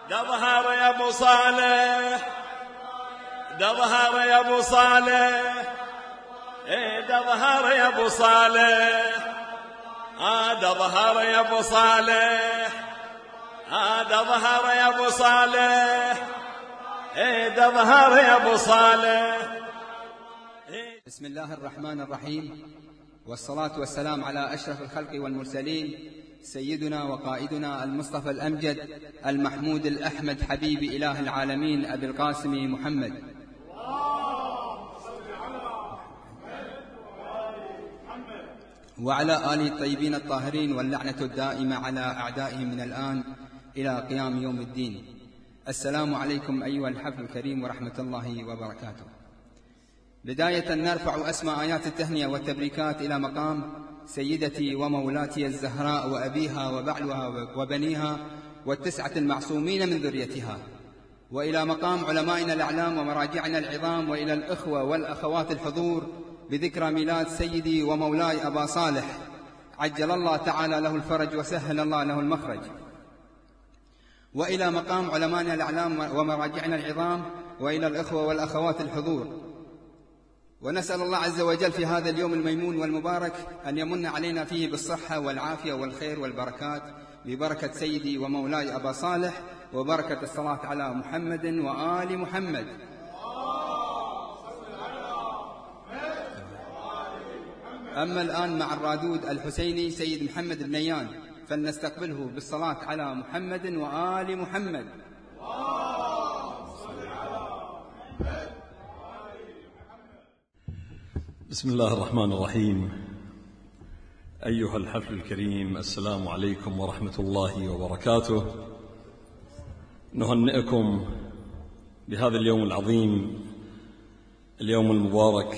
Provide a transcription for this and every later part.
تظهر يا ابو صالح، تظهر يا ابو صالح، تظهر يا ابو صالح، تظهر يا ابو صالح، تظهر يا ابو صالح، تظهر يا ابو صالح. بسم الله الرحمن الرحيم، والصلاة والسلام على أشرف الخلق والمرسلين، سيدنا وقائدنا المصطفى الأمجد المحمود الأحمد حبيب إله العالمين أبي القاسم محمد، وعلى آله الطيبين الطاهرين، واللعنة الدائمة على أعدائهم من الآن إلى قيام يوم الدين. السلام عليكم أيها الحفل الكريم ورحمة الله وبركاته. بداية نرفع أسمى آيات التهنئة والتبريكات إلى مقام سيدتي ومولاتي الزهراء وأبيها وبعلها وبنيها والتسعة المعصومين من ذريتها، وإلى مقام علمائنا الأعلام ومراجعنا العظام، وإلى الإخوة والأخوات الحضور بذكرى ميلاد سيدي ومولاي أبا صالح، عجل الله تعالى له الفرج وسهل الله له المخرج، وإلى مقام علمائنا الأعلام ومراجعنا العظام، وإلى الإخوة والأخوات الحضور. ونسأل الله عز وجل في هذا اليوم الميمون والمبارك أن يمن علينا فيه بالصحة والعافية والخير والبركات ببركة سيدي ومولاي أبا صالح، وبركة الصلاة على محمد وآل محمد. أما الآن مع الرادود الحسيني سيد محمد النيان، فلنستقبله بالصلاة على محمد وآل محمد. بسم الله الرحمن الرحيم. أيها الحفل الكريم، السلام عليكم ورحمة الله وبركاته. نهنئكم بهذا اليوم العظيم، اليوم المبارك،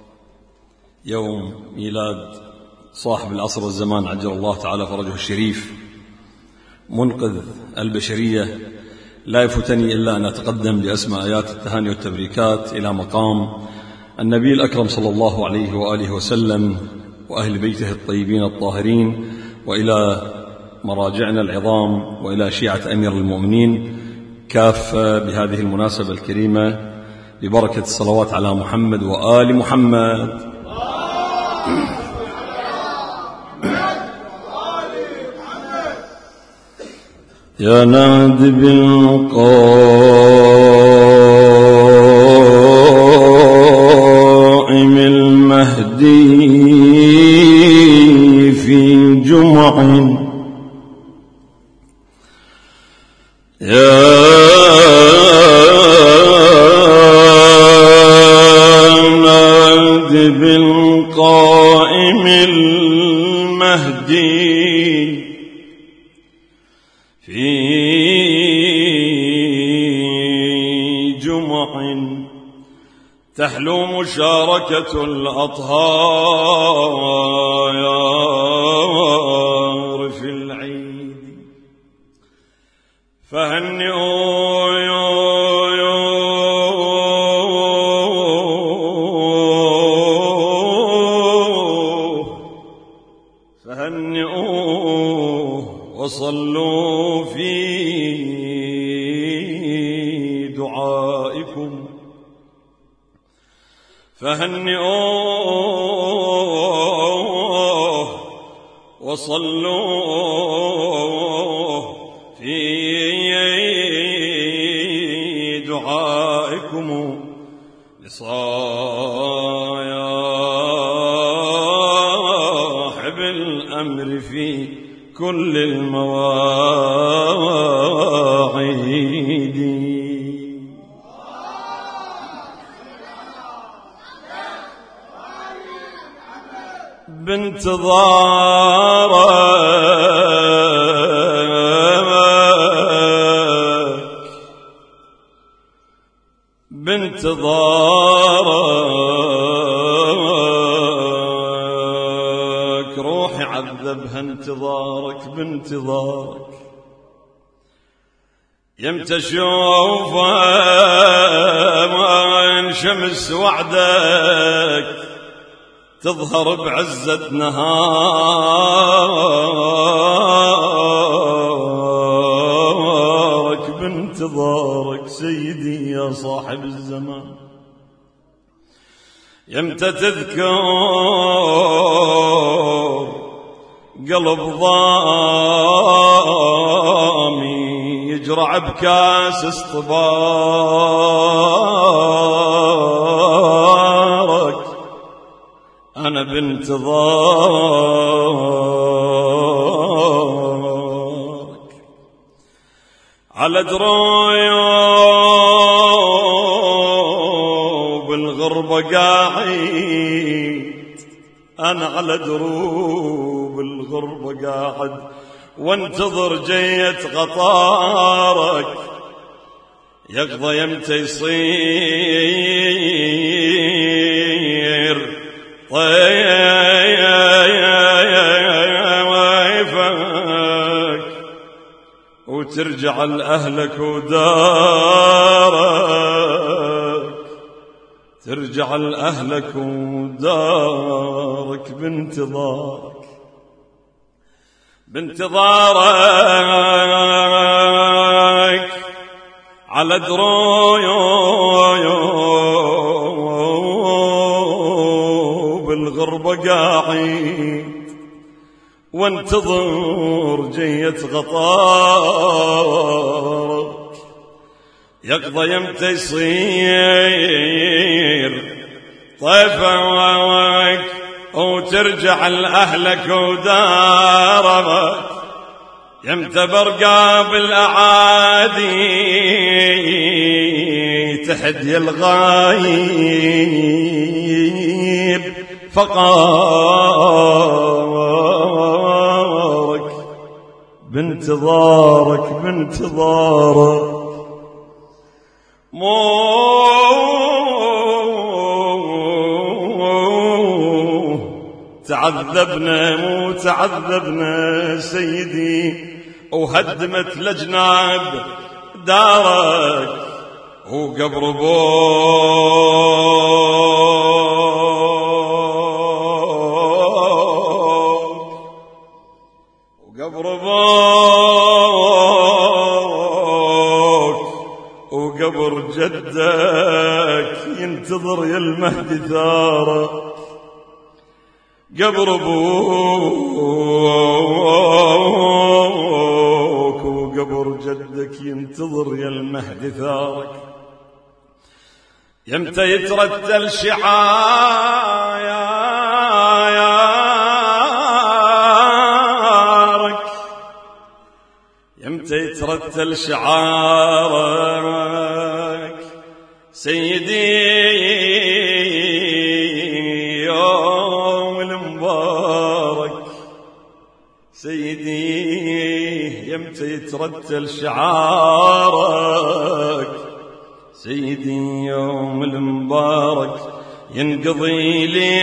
يوم ميلاد صاحب العصر والزمان عجل الله تعالى فرجه الشريف، منقذ البشرية. لا يفوتني إلا أن أتقدم بأسمى آيات التهاني والتبريكات إلى مقام النبي الأكرم صلى الله عليه وآله وسلم وأهل بيته الطيبين الطاهرين، وإلى مراجعنا العظام، وإلى شيعة أمير المؤمنين كافة بهذه المناسبة الكريمة، ببركة الصلوات على محمد وآل محمد. يا ناد بالقائم المهدي في جمع، يا ناد بالقائم المهدي في جمع، تحلو مشاركة الأطهار في العيد، فهنئوا وصلوا في دعائكم، فهنئوه وصلوا في دعائكم لصاحب الأمر في كل المواعيد. بانتظارك روحي عذبها انتظارك، بانتظارك يمتى اشوفها من شمس وعدك تظهر بعزة نهارك، بانتظارك بانتظارك سيدي يا صاحب الزمان. يمتى تذكر قلب ضامي يجرع بكاس اصطبارك، أنا بانتظارك على دروب الغربة قاعد، أنا على دروب الغربة قاعد وانتظر جية غطارك، يقضى يمتى يصير طيفك وترجع لأهلك ودارك، ترجع لأهلك ودارك بانتظارك بانتظارك على دروب الغربة قاعد وانتظر جية غطارك، يقضى يمتى يصير طيفك وترجع لأهلك ودارك، يمتى برقى بالأعادي تحدي الغايب فقارك بانتظارك بانتظارك تعذبنا مو تعذبنا سيدي وهدمت لجناب دارك وقبر بوك وقبر جدك ينتظر يا المهدي ثارك، قبر ابوك وقبر جدك ينتظر يا المهدي ثارك، يمتى يترتل شعارك، يمتى يترتل شعارك سيدي سيدي، يمتى يترتل شعارك سيدي يوم المبارك ينقضي لي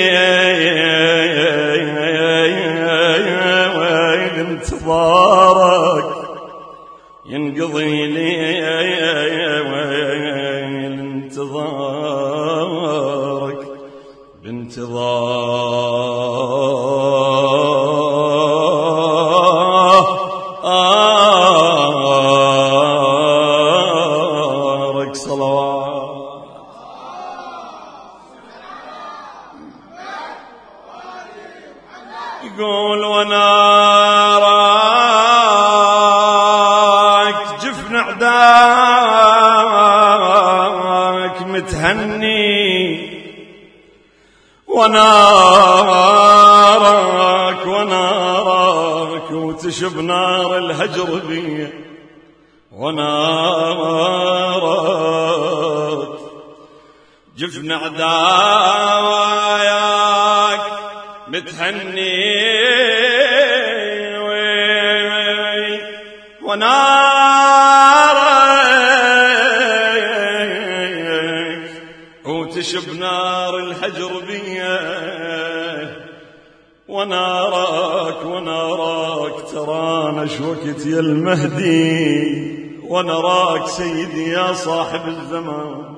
انتظارك، ينقضي لي انتظارك بانتظارك صلوات. يقول ونارك جفن عداك متهني، ونارك وتشب نار الهجر بي، ونارك جفن عداك متهني، ونارك وتشب نار الهجر بيه، ونارك ترانا شوكت يا المهدي، ونراك سيدي يا صاحب الزمان،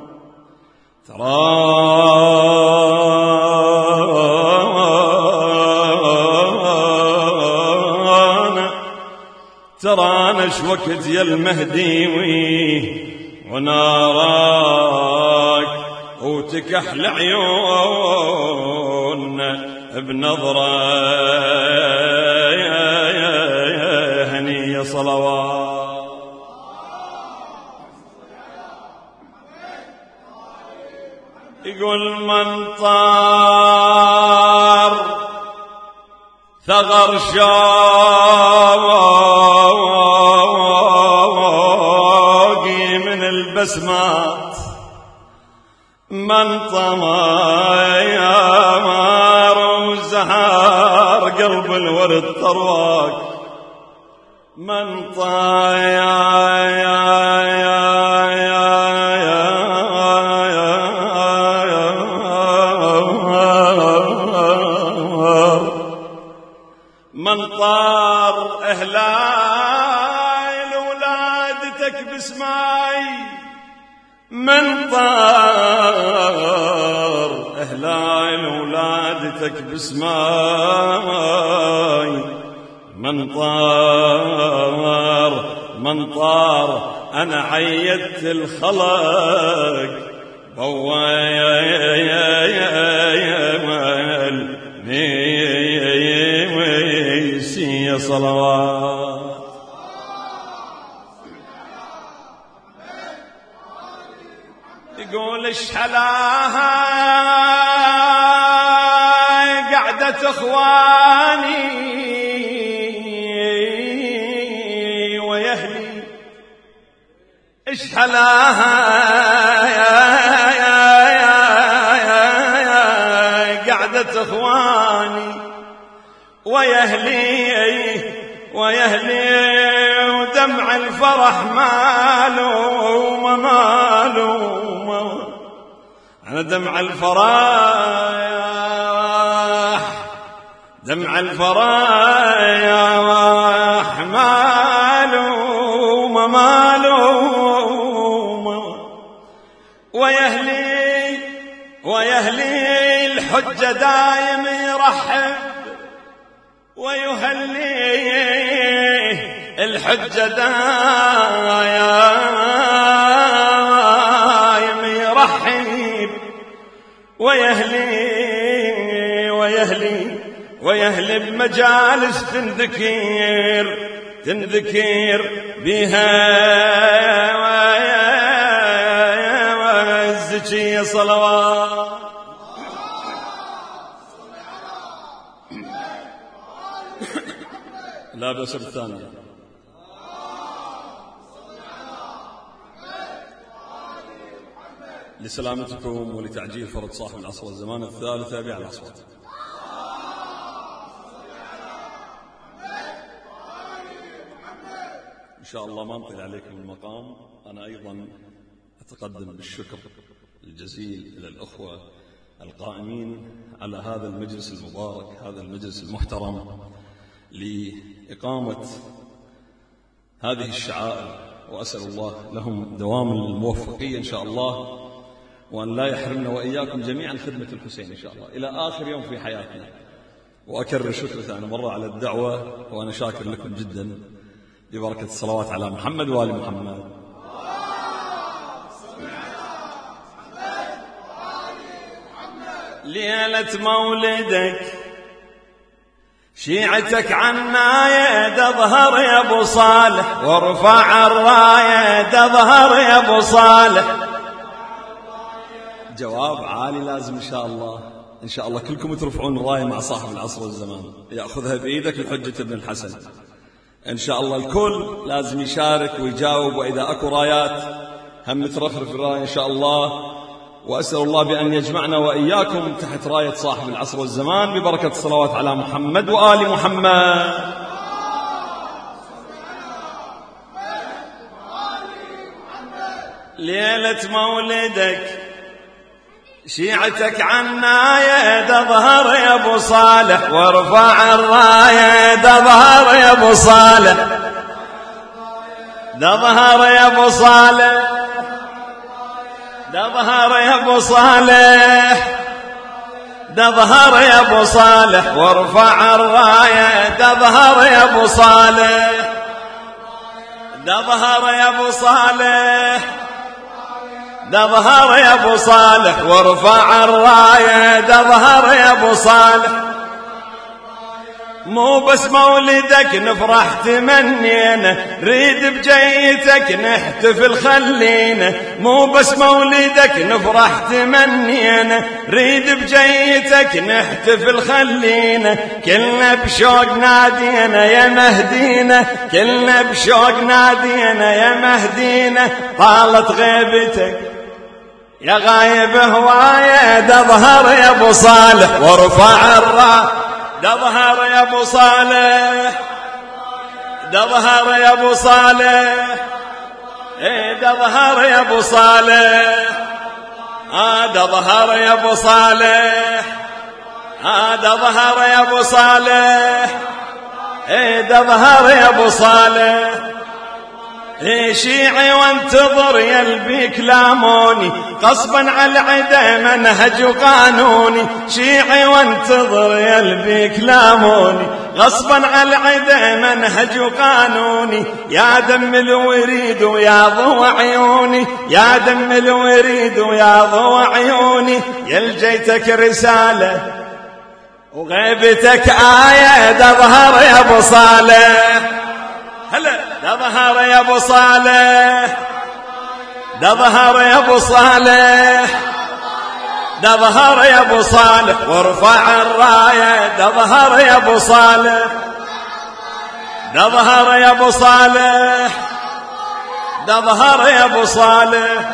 ترانا مش وقت يا المهدي ونارك وتكحل عيوننا بنظرة هنية صلوات. يقول من طار ثغر شوقي من البسمات، من طمار وزهار قلب الورد طرواك، من طار أهلاي لولادتك بسماي، من طار أهلاي لولادتك بسماي، من طار أنا عيدت الخلق يا صلوات. يقول اشحلاها قعدة اخواني ويهلي، اشحلاها قعدة اخواني ويهلي ودمع الفرح ماله وما ماله، أنا دمع الفرح ماله وما ماله، ويهلي الحجة دايم يرحب ويهلي الحجة دايم يرحب، ويهلي بمجالس تنذكر بها الزكية صلوات. لا بأس بالثانية. لسلامتكم ولتعجيل فرض صاحب العصر والزمان الثالثة بأعلى الأصوات. إن شاء الله ما نطيل عليكم المقام. أنا أيضا أتقدم بالشكر الجزيل إلى الأخوة القائمين على هذا المجلس المبارك، هذا المجلس المحترم، لإقامة هذه الشعائر، وأسأل الله لهم دوام الموفقية إن شاء الله، وأن لا يحرمنا وإياكم جميعا خدمة الحسين إن شاء الله إلى آخر يوم في حياتنا. وأكرر شكر ثاني مرة على الدعوة، وأنا شاكر لكم جدا ببركة الصلوات على محمد وآل محمد. ليلة مولدك شيعتك عالناية تظهر يا ابو صالح، وارفع الراية تظهر يا ابو صالح. جواب عالي لازم ان شاء الله، ان شاء الله كلكم ترفعون الراية مع صاحب العصر والزمان، ياخذها بايدك الحجة ابن الحسن. ان شاء الله الكل لازم يشارك ويجاوب، واذا اكو رايات هم ترفرف الراية ان شاء الله. وأسأل الله بأن يجمعنا وإياكم تحت راية صاحب العصر والزمان ببركة الصلوات على محمد وآل محمد. ليلة مولدك شيعتك عالناية تظهر يا ابو صالح، وارفع الراية تظهر يا ابو صالح، تظهر يا ابو صالح، تظهر يا ابو صالح، تظهر يا ابو صالح، وارفع الراية تظهر يا ابو صالح، ده ظهر يا ابو صالح، ده ظهر يا ابو صالح وارفع الراية، ده ظهر يا ابو صالح. مو بس مولدك نفرح تمنينا، ريد بجيتك نحتفل خلينا. مو بس مولدك نفرح تمنينا، ريد بجيتك نحتفل خلينا. كلنا بشوق نادينا يا مهدينا، كلنا بشوق نادينا يا مهدينا. طالت غيبتك يا غايب هواية، ده ظهر يا ابو صالح وارفع الراية، ده ظهر يا ابو صالح، ده ظهر يا ابو صالح، ده ظهر يا ابو صالح، ده ظهر يا ابو صالح، ده ظهر يا ابو صالح، ده ظهر يا ابو صالح. شيعي وانتظر يلبي كلاموني، غصبا على العدا منهج وقانوني. شيعي وانتظر يلبي كلاموني، غصبا على العدا منهج وقانوني. يا دم الوريد ويا ضوء عيوني، يا دم الوريد ويا ضوء عيوني. يلجيتك رسالة وغيبتك آية، ده ظهر يا ابو صالح. هلا ده ظهر يا ابو صالح، ده ظهر يا ابو صالح، ده ظهر يا ابو صالح وارفع الراية، ده ظهر يا ابو صالح، ده ظهر يا ابو صالح، ده ظهر يا ابو صالح.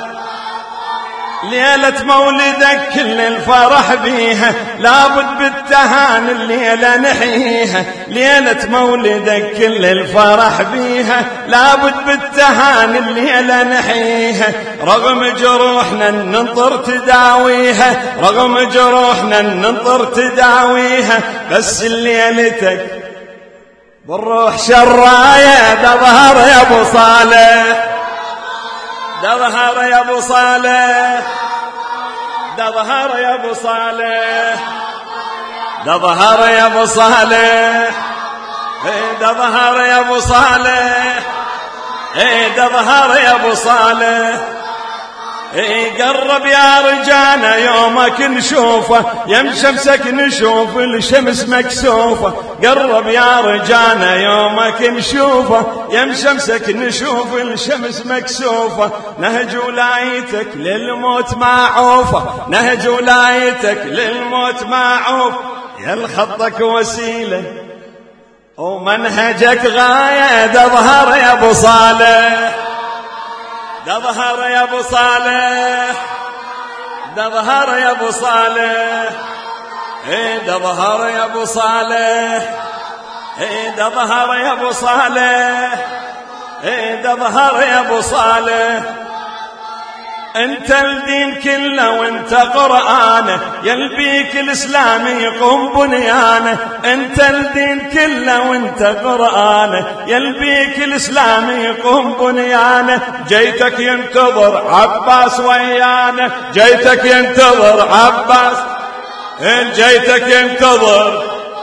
ليلة مولدك كل الفرح بيها، لابد بالتهاني الليلة نحييها. ليلة مولدك كل الفرح بيها، لابد بالتهاني الليلة نحييها. رغم جروحنا ننطر تداويها، رغم جروحنا ننطر تداويها. بس ليلتك بالروح شراية، ده ظهر يا ابو صالح، ده ظهر يا ابو صالح، ده ظهر يا ابو صالح، ده ظهر يا ابو صالح، ده ظهر يا ابو صالح، ده ظهر يا ابو صالح. قرب يا رجانا يومك نشوفه، يم شمسك نشوف الشمس مكسوفة. قرب يا رجانا يومك نشوفه، يم شمسك نشوف الشمس مكسوفة. نهج ولايتك للموت معوفة، نهج ولايتك للموت معوف. يا الخطك وسيلة ومنهجك غاية، ده ظهر يا ابو صالح، ده ظهر يا ابو صالح، ده ظهر يا ابو صالح، ده ظهر يا ابو صالح، ده ظهر يا ابو صالح، ده ظهر يا ابو صالح. انت الدين كله وانت قرآنه، يلبيك الاسلام يقوم بنيانه. انت الدين كله وانت قرآنه، يلبيك الاسلام يقوم بنيانه. جيتك ينتظر عباس ويانا، جيتك ينتظر عباس، جيتك ينتظر،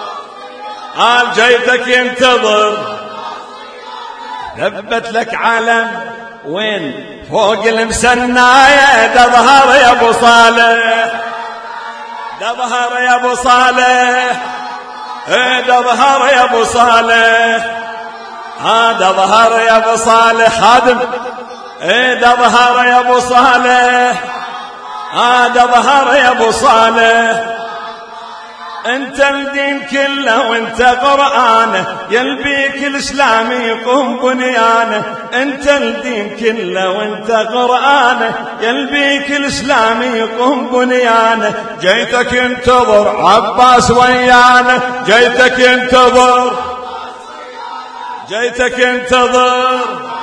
جيتك ينتظر. ثبت لك علم وين فوق المسناية، ده ظهر يا ابو صالح، ده ظهر يا ابو صالح، ده ظهر يا ابو صالح، ده ظهر يا ابو صالح خادم، ده ظهر يا ابو صالح، ده ظهر يا ابو صالح. انت الدين كله وانت قرآنه، يلبيك الاسلام يقوم بنيانه. انت الدين كله وانت قرآنه، يلبيك الاسلام يقوم بنيانه. جيتك ينتظر عباس ويانا، جيتك ينتظر، جيتك ينتظر.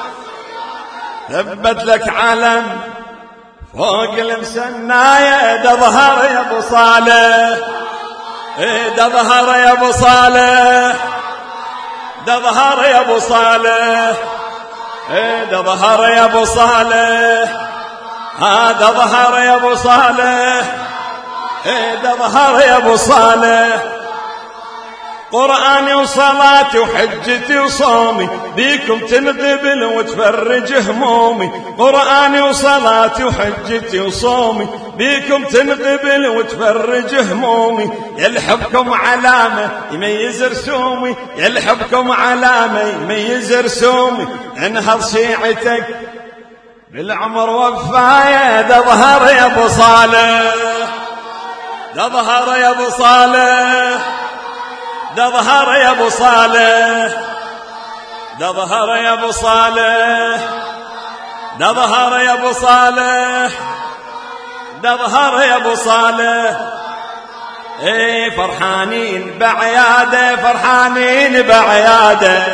ثبت لك علم فوق المسناية، ده ظهر يا ابو صالح، ده ظهر يا ابو صالح، ده ظهر يا ابو صالح، ده ظهر يا ابو صالح، ده ظهر يا ابو صالح، ده ظهر يا ابو صالح. قرآني وصلاتي وحجتي وصومي بيكم تنقبل وتفرج همومي. قرآني وصلاتي وحجتي وصومي بيكم تنقبل وتفرج همومي. يلحبكم علامة يميز رسومي، يلحبكم علامة يميز رسومي. انهض شيعتك بالعمر وفاية، تظهر يا ابو صالح، تظهر يا ابو صالح، تظهر يا ابو صالح، تظهر يا ابو صالح، تظهر يا ابو صالح، تظهر يا ابو صالح. اي فرحانين بعياده، فرحانين بعياده،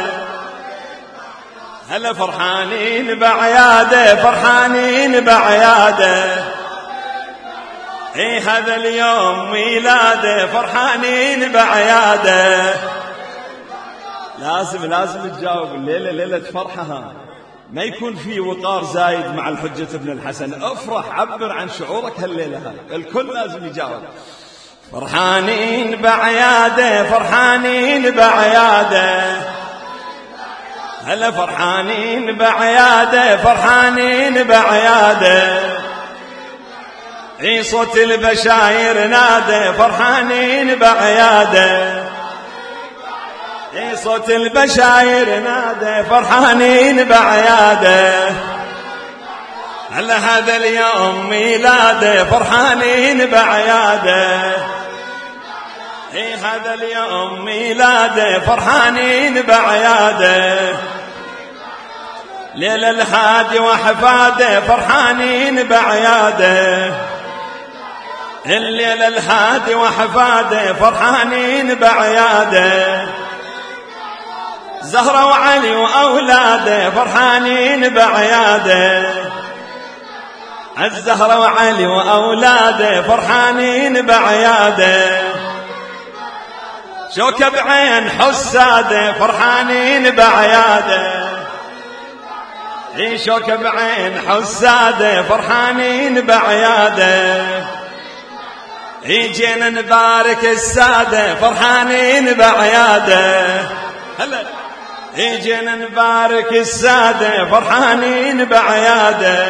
هلا فرحانين بعياده، فرحانين بعياده. اي هذا اليوم ميلاده، فرحانين بعياده. لازم تجاوب، الليلة ليلة فرحها، ما يكون في وقار زايد مع الحجة ابن الحسن. افرح، عبر عن شعورك هالليلة هاي، الكل لازم يجاوب. فرحانين بعياده، فرحانين بعياده، هلا فرحانين بعياده، فرحانين بعياده. اي صوت البشاير ناده، فرحانين بعياده. اي صوت البشاير ناده، فرحانين بعياده. هلا هذا اليوم ميلاده، فرحانين بعياده. اي هذا اليوم ميلاده، فرحانين بعياده. ليلة الهادي وحفاده، فرحانين بعياده. الليلة الهادي وحفاده، فرحانين بعياده. زهرة وعلي وأولاده، فرحانين بعياده. الزهرة وعلي وأولاده، فرحانين بعياده. شوكة بعين حساده، فرحانين بعياده. اي شوكة بعين حساده، فرحانين بعياده. اي جينا نبارك السادة، فرحانين بعياده. هلا اي جينا نبارك السادة، فرحانين بعياده.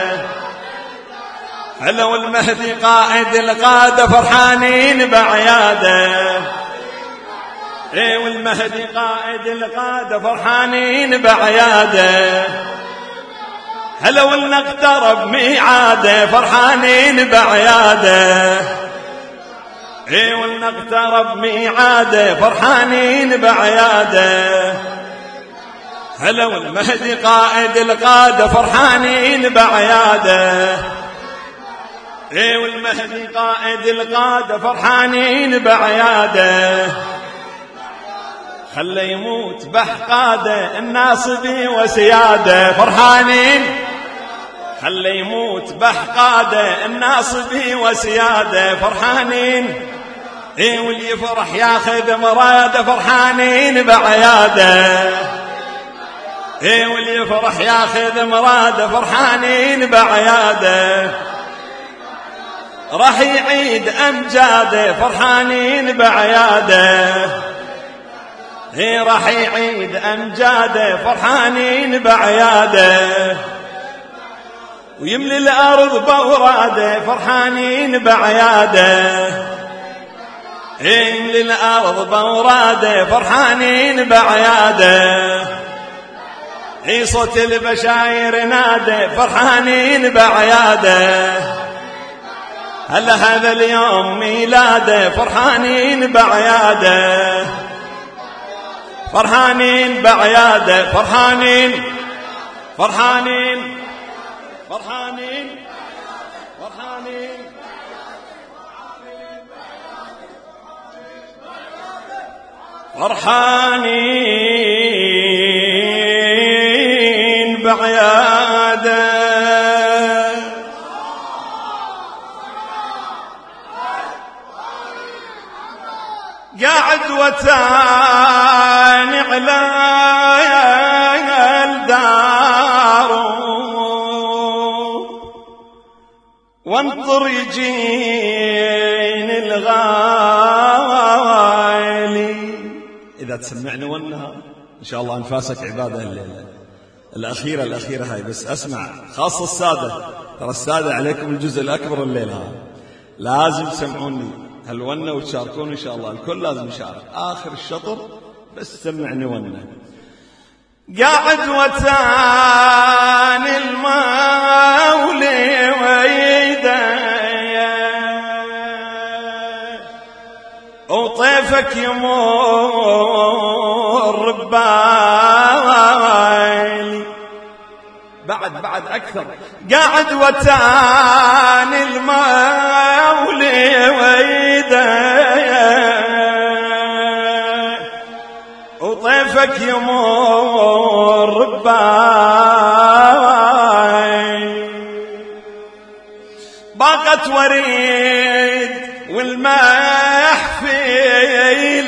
هلا والمهدي قائد القادة، فرحانين بعياده. اي والمهدي قائد القادة، فرحانين بعياده. هلا ولنا اقترب ميعاده، فرحانين بعياده. اي ولنا اقترب ميعاده، فرحانين بعياده. هلا والمهدي قائد القادة، فرحانين بعياده. اي والمهدي قائد القادة، فرحانين بعياده. خلى يموت بحقاده الناصبي وسياده، فرحانين. خلى يموت بحقاده الناصبي وسياده، فرحانين. اي واللي يفرح ياخذ مراده، فرحانين بعياده. اي واللي يفرح ياخذ مراده، فرحانين بعياده. راح يعيد امجاده، فرحانين بعياده. اي راح يعيد امجاده، فرحانين بعياده. ويملي الارض بوراده، فرحانين بعياده. يملي الارض بوراده، فرحانين بعياده. اي صوت البشاير ناده، فرحانين بعياده. هلا هذا اليوم ميلاده، فرحانين بعياده. فرحانين بعياده، فرحانين، فرحانين، فرحانين، فرحانين. فرحانين بعياده. قاعد وتاني على الدار، وانطر يجين الغالي. تسمعني ونها إن شاء الله أنفاسك عبادة الليلة الأخيرة هاي. بس أسمع خاصة السادة، ترى السادة عليكم الجزء الأكبر الليلة هاي، لازم تسمعوني هالونة وتشاركون إن شاء الله. الكل لازم يشارك آخر الشطر، بس سمعني ونة. قاعد وتان المولي ويدي وطيفك يمر ببالي، بعد أكثر. قاعد وتان المولي ويدي وطيفك يمر ببالي، باقت وريد والماح في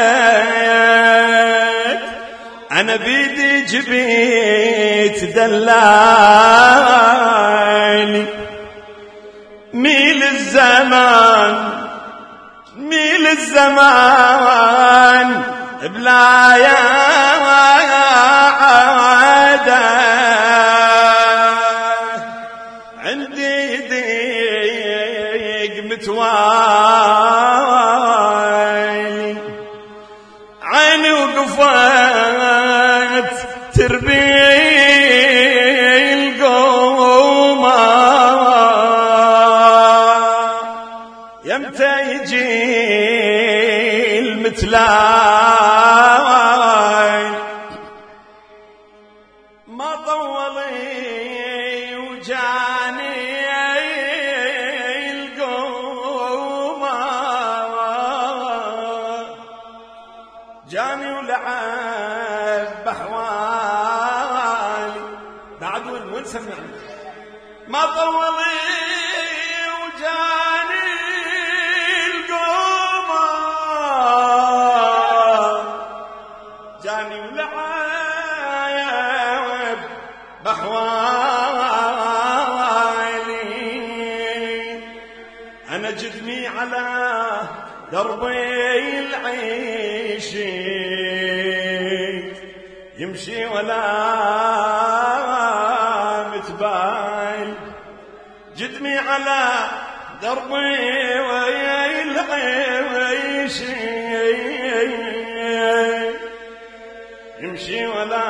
لك، أنا بيدي جبيت دلاني، ميل الزمان بلا يا عادة، عندي ضيق متوالي، عيني وقفت تربي القومة، يمتى يجي المتلاي، ما طولي وجاني القومة، جاني ولعب بحوالي، بعد وين سمعني، ما طولي وجاني القومة، جاني ولعب بحوالي، أنا جدمي على دربي العيش يمشي ولا متباين، جدمي على دربي والعيش يمشي ولا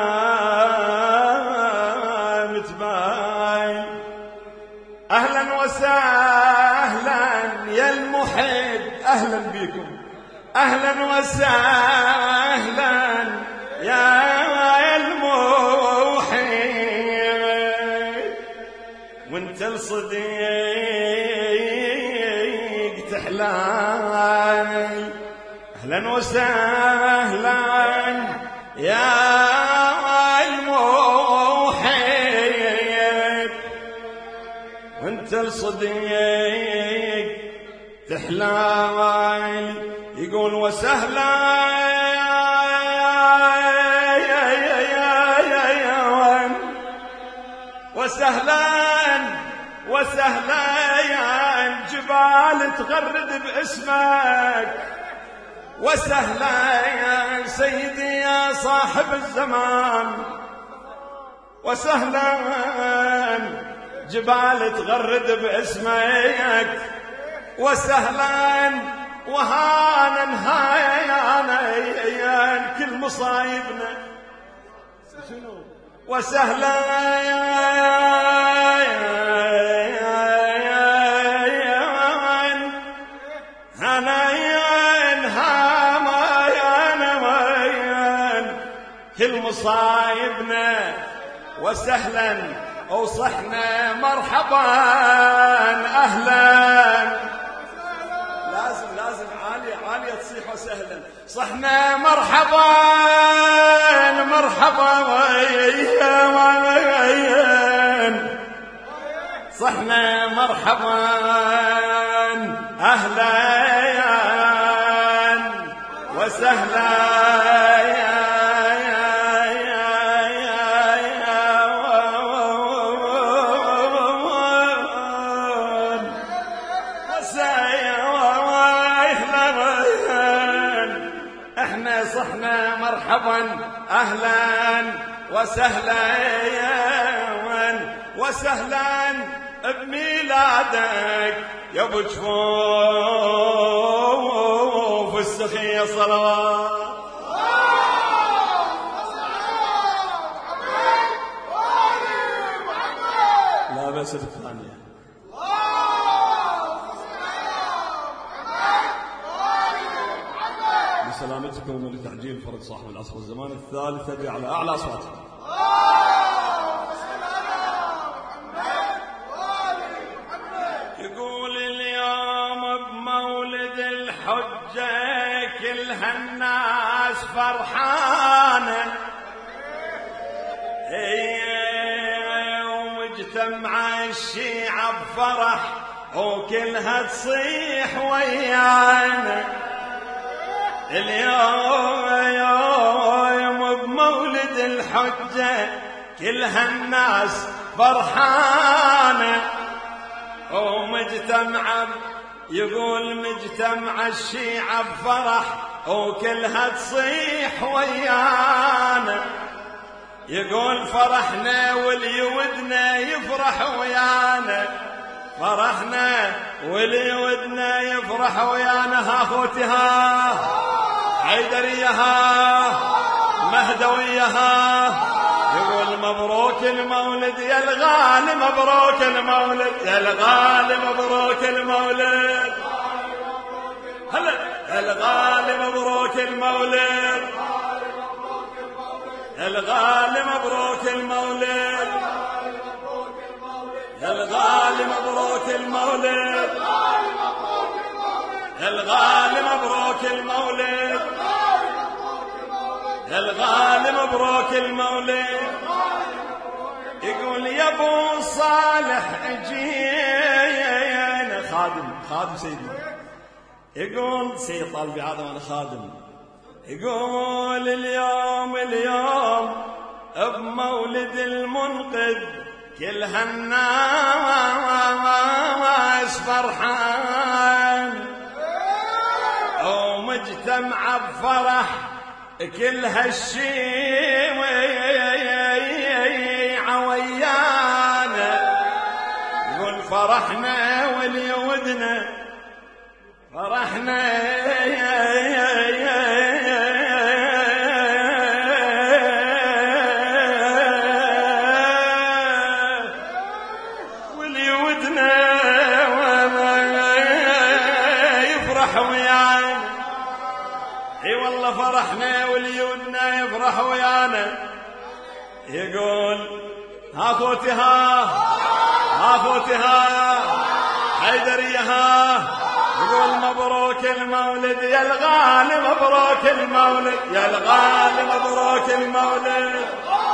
متباين. أهلا وسهلا يا المحب، أهلا بكم، أهلا وسهلا يا المحب، وانت الصديق تحلاي، أهلا وسهلا يا المحب، وانت الصديق تحلاي. يقول وسهلا وسهلا يا جبال تغرد باسمك، وسهلا يا سيدي يا صاحب الزمان، وسهلا جبال تغرد باسمك، وسهلا وهانا هايانا كل مصايبنا، وسهلا كل مصايبنا، وسهلا وصحنا مرحبا اهلا، لازم عالية تصيح وسهلا، صحنا مرحبا صحنا مرحبا اهلا وسهلا صحنا مرحبا أهلا وسهلا بميلادك يا ابو جفوف السخية صلوات. لا بأس بالثانية. لسلامتكم ولتعجيل فرج صاحب العصر والزمان الثالثة على أعلى أصواتكم. يقول اليوم بمولد الحجة كلها الناس فرحانة، ومجتمع الشيعة بفرح وكلها تصيح ويانا. اليوم بمولد الحجة كلها الناس فرحانة، ومجتمع يقول مجتمع الشيعة بفرح وكلها تصيح ويانا. يقول فرحنا واللي ودنا يفرح ويانا، فرحنا واللي ودنا يفرح ويانا. ها خوتها حيدريها مهدويها يقول مبروك المولد يا الغالي، مبروك المولد يا الغالي، مبروك المولد هلا يا الغالي، مبروك المولد يا الغالي، مبروك المولد يا الغالي، مبروك المولد يا الغالي، مبروك المولد يا الغالي، مبروك المولد. يقول يا ابو صالح اجينا خادم سيدي، يقول سيد طالبي هذا وانا خادم. يقول اليوم بمولد المنقذ كلها الناس فرحان، ومجتمع بفرح كل هالشي ويانا. يقول فرحنا واللي ودنا فرحنا واللي ودنا يفرح ويانا. اي والله فرحنا واللي ودنا يفرح ويانا. يقول ها خوتها حيدريها يقول مبروك المولد يا الغالي، مبروك المولد يا الغالي، مبروك المولد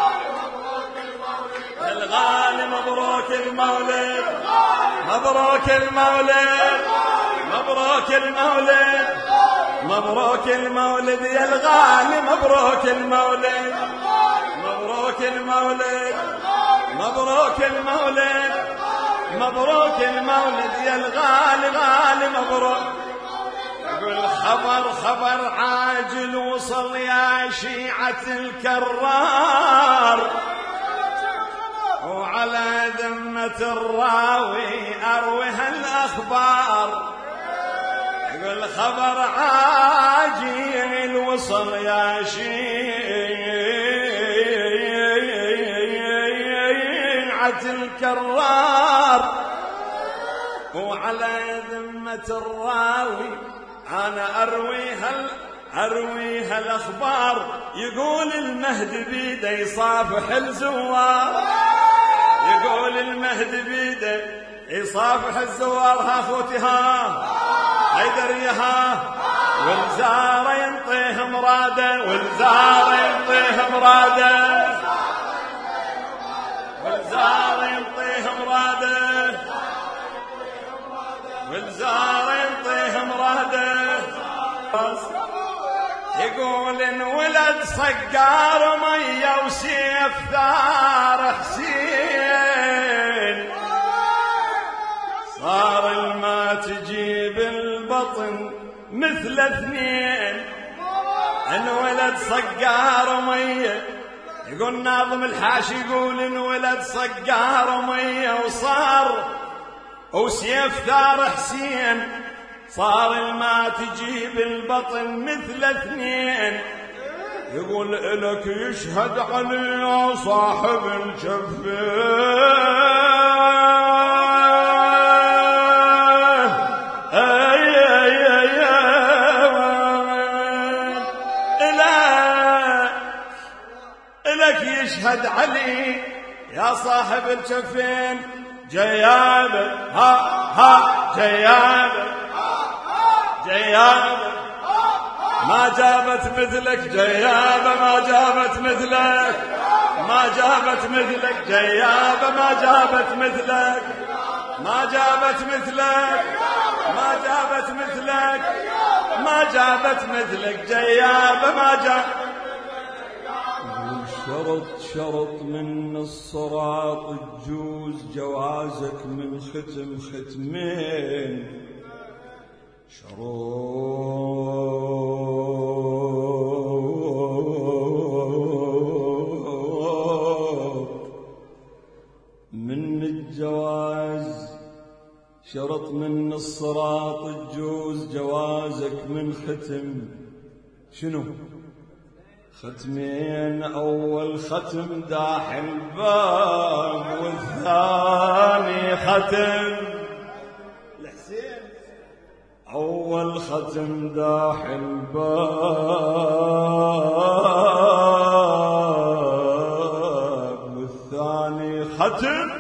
يا الغالي، مبروك المولد، مبروك المولد، مبروك المولد، مبروك المولد يا الغالي، مبروك المولد، مبروك المولد، مبروك المولد، مبروك المولد يا الغالي، غالي مبروك. يقول خبر عاجل وصل يا شيعة الكرار، وعلى ذمة الراوي أروي هالأخبار. يقول خبر عاجل وصل يا شيعة الكرار، وعلى ذمة الراوي أنا أروي هالأخبار. يقول المهدي بيده يصافح الزوار، يقول المهدي بيده يصافح الزوار. ها خوتها حيدريها والزارة ينطيه مراده، والزارة ينطيه مراده، والزارة ينطيه مراده، والزارة ينطيه مراده. يقول انولد صقار مية وسيف ثار حسين، صار الما تجيب البطن مثل اثنين. انولد صقار مية. يقول ناظم الحاشي يقول انولد صقار مية وصار وسيف ثار حسين، صار الماء تجيب البطن مثل اثنين. يقول إلك يشهد علي يا صاحب الجفين، إلك يشهد علي يا صاحب الجفين. جيابه ها جيابه جيابه ما جابت مثلك، جيابه ما جابت مثلك، ما جابت مثلك، جيابه ما جابت مثلك، ما جابت مثلك، ما جابت مثلك، ما جابت مثلك، جيابه ما جابت. شرط من الصراط تجوز جوازك من ختم ختمين. شرط من الجواز، شرط من الصراط تجوز جوازك من ختم شنو؟ ختمين. أول ختم داح الباب والثاني ختم الحسين. أول ختم داح الباب والثاني ختم،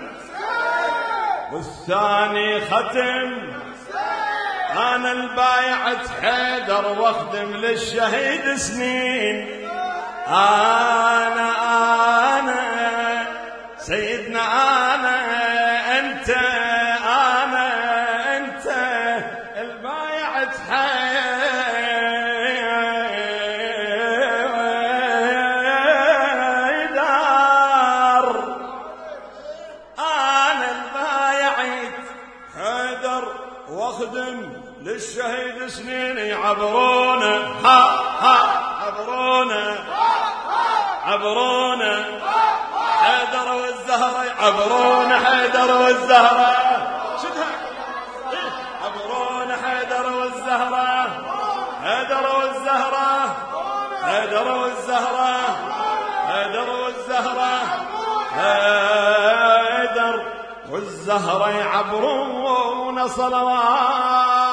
والثاني ختم. أنا البايعة حيدر واخدم للشهيد سنين. أنا سيدنا أنت البايعة حيدر، أنا البايعة حيدر واخدم للشهيد سنين. يعبرونا عبرونا حيدر والزهرة، عبرونا حيدر والزهرة، شدها عبرونا حيدر والزهرة، حيدر والزهرة، حيدر والزهرة، حيدر والزهرة، حيدر والزهرة يعبرون صلوات.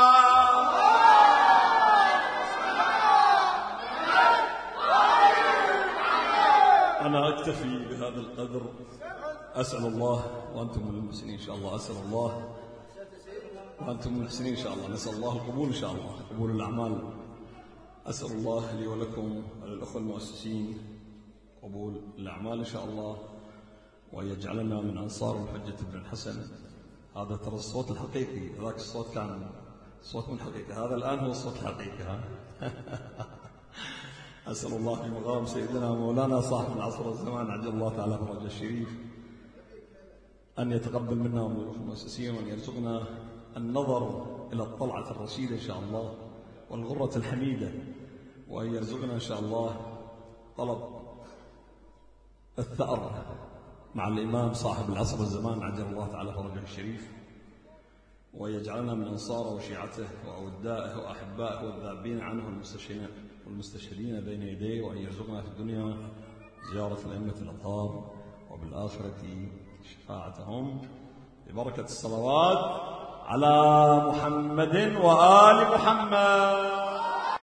أنا أكتفي بهذا القدر. أسأل الله وأنتم من المحسنين إن شاء الله، أسأل الله وأنتم من المحسنين إن شاء الله، نسأل الله القبول إن شاء الله، قبول الأعمال. أسأل الله لي ولكم وللأخوة المؤسسين قبول الأعمال إن شاء الله، ويجعلنا من أنصار الحجة بن الحسن. هذا ترى الصوت الحقيقي، ذاك الصوت كان صوت من حقيقي، هذا الآن هو الصوت الحقيقي. أسأل الله في مقام سيدنا مولانا صاحب العصر والزمان عجل الله تعالى فرجه الشريف أن يتقبل منا ومن الأخوة المؤسسين، وأن يرزقنا النظر إلى الطلعة الرشيدة إن شاء الله والغرة الحميدة، وأن يرزقنا إن شاء الله طلب الثأر مع الإمام صاحب العصر والزمان عجل الله تعالى فرجه الشريف، ويجعلنا من أنصاره وشيعته وأودائه وأحبائه والذابين عنه والمستشهدين بين يديه، وأن يرزقنا في الدنيا زيارة الأئمة الأطهار وبالآخرة شفاعتهم ببركة الصلوات على محمد وآل محمد.